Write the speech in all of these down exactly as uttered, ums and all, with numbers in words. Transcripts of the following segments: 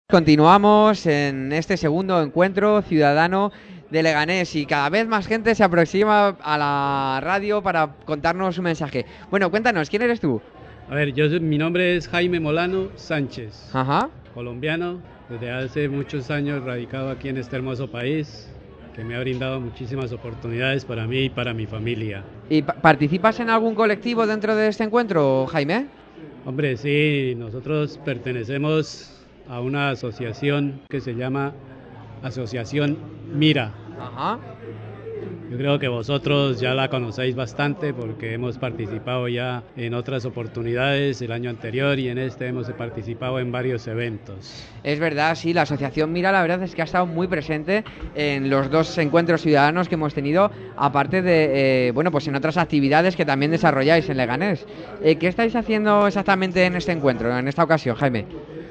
Continuamos en este segundo encuentro ciudadano de Leganés y cada vez más gente se aproxima a la radio para contarnos su mensaje. Bueno, cuéntanos, ¿quién eres tú? A ver, yo mi nombre es Jaime Molano Sánchez, Ajá. colombiano, desde hace muchos años radicado aquí en este hermoso país, que me ha brindado muchísimas oportunidades para mí y para mi familia. ¿Y pa- participas en algún colectivo dentro de este encuentro, Jaime? Hombre, sí, nosotros pertenecemos a una asociación que se llama Asociación Mira. Ajá. Yo creo que vosotros ya la conocéis bastante porque hemos participado ya en otras oportunidades el año anterior y en este hemos participado en varios eventos. Es verdad, sí, la Asociación Mira la verdad es que ha estado muy presente en los dos encuentros ciudadanos que hemos tenido, aparte de, eh, bueno, pues en otras actividades que también desarrolláis en Leganés. Eh, ¿Qué estáis haciendo exactamente en este encuentro, en esta ocasión, Jaime?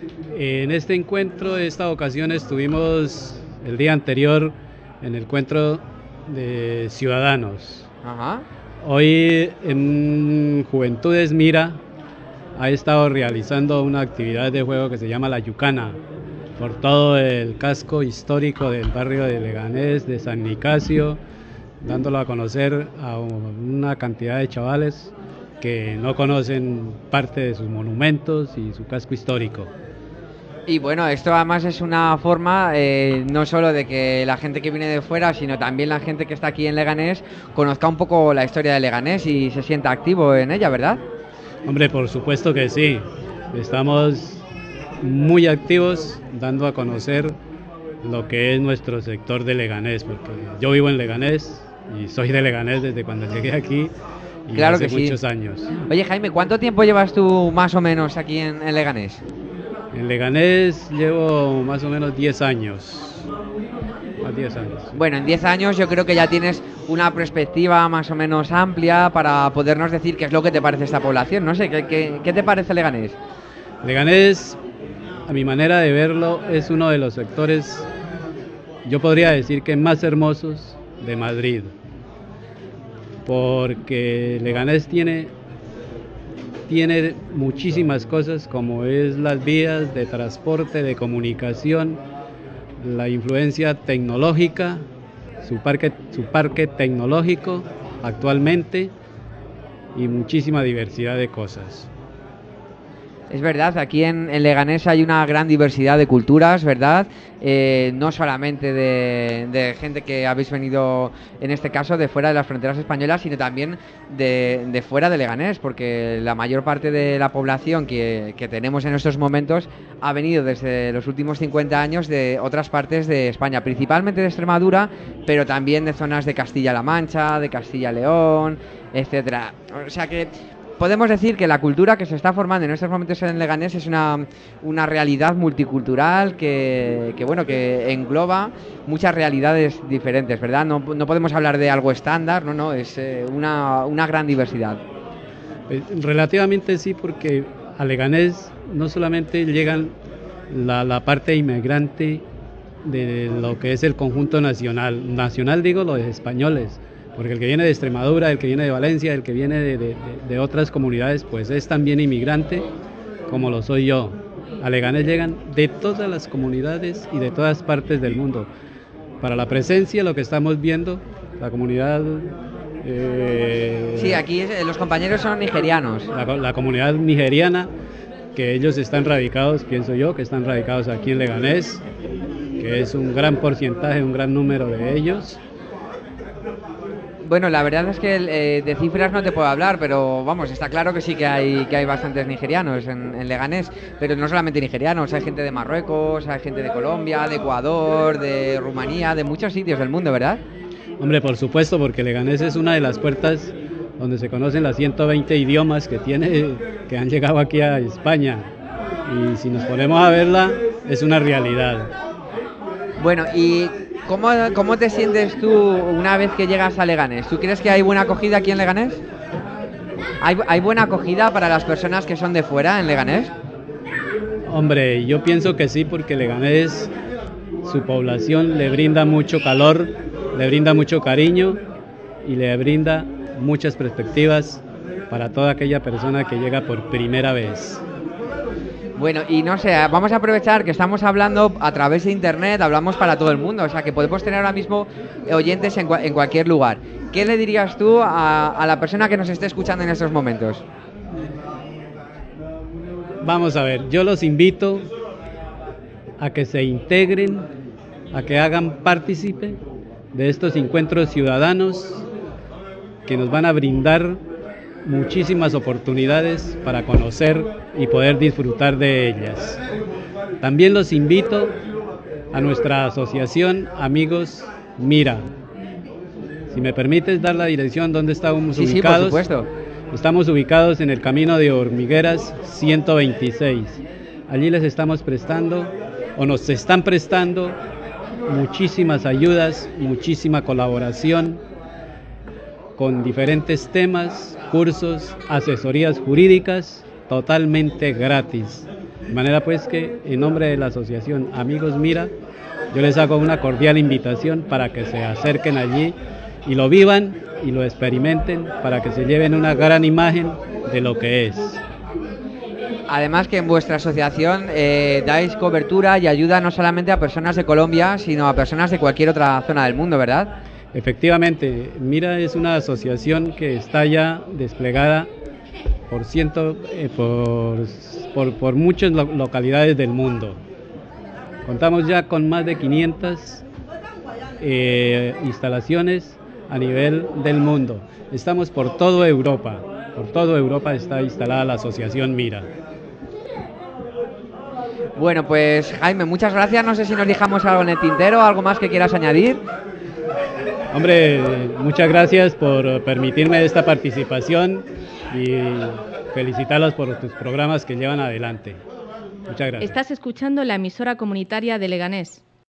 En este encuentro, esta ocasión estuvimos el día anterior en el encuentro de ciudadanos. Ajá. Hoy en Juventudes Mira ha estado realizando una actividad de juego que se llama La Yucana por todo el casco histórico del barrio de Leganés, de San Nicasio, dándolo a conocer a una cantidad de chavales que no conocen parte de sus monumentos y su casco histórico. Y bueno, esto además es una forma eh, no solo de que la gente que viene de fuera, sino también la gente que está aquí en Leganés conozca un poco la historia de Leganés y se sienta activo en ella, ¿verdad? Hombre, por supuesto que sí. Estamos muy activos dando a conocer lo que es nuestro sector de Leganés, porque yo vivo en Leganés y soy de Leganés desde cuando llegué aquí y Claro hace que sí. muchos años. Oye, Jaime, ¿cuánto tiempo llevas tú más o menos aquí en, en Leganés? En Leganés llevo más o menos diez años. Más diez años. Bueno, en diez años yo creo que ya tienes una perspectiva más o menos amplia para podernos decir qué es lo que te parece esta población. No sé, ¿qué, qué, qué te parece Leganés? Leganés, a mi manera de verlo, es uno de los sectores, yo podría decir que más hermosos de Madrid, porque Leganés tiene, tiene muchísimas cosas como es las vías de transporte, de comunicación, la influencia tecnológica, su parque, su parque tecnológico actualmente y muchísima diversidad de cosas. Es verdad, aquí en, en Leganés hay una gran diversidad de culturas, ¿verdad? Eh, no solamente de, de gente que habéis venido, en este caso, de fuera de las fronteras españolas, sino también de, de fuera de Leganés, porque la mayor parte de la población que, que tenemos en estos momentos ha venido desde los últimos cincuenta años de otras partes de España, principalmente de Extremadura, pero también de zonas de Castilla-La Mancha, de Castilla-León, etcétera. O sea que podemos decir que la cultura que se está formando en estos momentos en Leganés es una, una realidad multicultural que, que, bueno, que engloba muchas realidades diferentes, ¿verdad? No, no podemos hablar de algo estándar, no, no, es eh, una, una gran diversidad. Pues, relativamente sí, porque a Leganés no solamente llegan la, la parte inmigrante de lo que es el conjunto nacional, nacional digo los españoles, porque el que viene de Extremadura, el que viene de Valencia, el que viene de, de, de otras comunidades, pues es también inmigrante, como lo soy yo. A Leganés llegan de todas las comunidades y de todas partes del mundo. Para la presencia, lo que estamos viendo, la comunidad... Eh, sí, aquí es, los compañeros son nigerianos. La, la comunidad nigeriana, que ellos están radicados, pienso yo, que están radicados aquí en Leganés, que es un gran porcentaje, un gran número de ellos. Bueno, la verdad es que eh, de cifras no te puedo hablar, pero vamos, está claro que sí que hay que hay bastantes nigerianos en, en Leganés, pero no solamente nigerianos, hay gente de Marruecos, hay gente de Colombia, de Ecuador, de Rumanía, de muchos sitios del mundo, ¿verdad? Hombre, por supuesto, porque Leganés es una de las puertas donde se conocen las ciento veinte idiomas que tiene, que han llegado aquí a España, y si nos ponemos a verla, es una realidad. Bueno, y ¿Cómo, ¿Cómo te sientes tú una vez que llegas a Leganés? ¿Tú crees que hay buena acogida aquí en Leganés? ¿Hay, ¿Hay buena acogida para las personas que son de fuera en Leganés? Hombre, yo pienso que sí, porque Leganés, su población le brinda mucho calor, le brinda mucho cariño y le brinda muchas perspectivas para toda aquella persona que llega por primera vez. Bueno, y no sé, vamos a aprovechar que estamos hablando a través de internet, hablamos para todo el mundo, o sea que podemos tener ahora mismo oyentes en, en cualquier lugar. ¿Qué le dirías tú a, a la persona que nos esté escuchando en estos momentos? Vamos a ver, yo los invito a que se integren, a que hagan partícipe de estos encuentros ciudadanos que nos van a brindar muchísimas oportunidades para conocer y poder disfrutar de ellas. También los invito a nuestra asociación Amigos Mira. Si me permites dar la dirección donde estamos sí, ubicados. Sí, por supuesto. Estamos ubicados en el camino de Hormigueras ciento veintiséis. Allí les estamos prestando, o nos están prestando, muchísimas ayudas, muchísima colaboración con diferentes temas, cursos, asesorías jurídicas, totalmente gratis. De manera pues que en nombre de la asociación Amigos Mira, yo les hago una cordial invitación para que se acerquen allí y lo vivan y lo experimenten, para que se lleven una gran imagen de lo que es. Además que en vuestra asociación eh, dais cobertura y ayuda no solamente a personas de Colombia, sino a personas de cualquier otra zona del mundo, ¿verdad? Efectivamente, Mira es una asociación que está ya desplegada por, ciento, eh, por, por, por muchas lo, localidades del mundo. Contamos ya con más de quinientas eh, instalaciones a nivel del mundo. Estamos por toda Europa, por toda Europa está instalada la asociación Mira. Bueno, pues Jaime, muchas gracias. No sé si nos dejamos algo en el tintero, algo más que quieras añadir. Hombre, muchas gracias por permitirme esta participación y felicitarlos por tus programas que llevan adelante. Muchas gracias. Estás escuchando la emisora comunitaria de Leganés.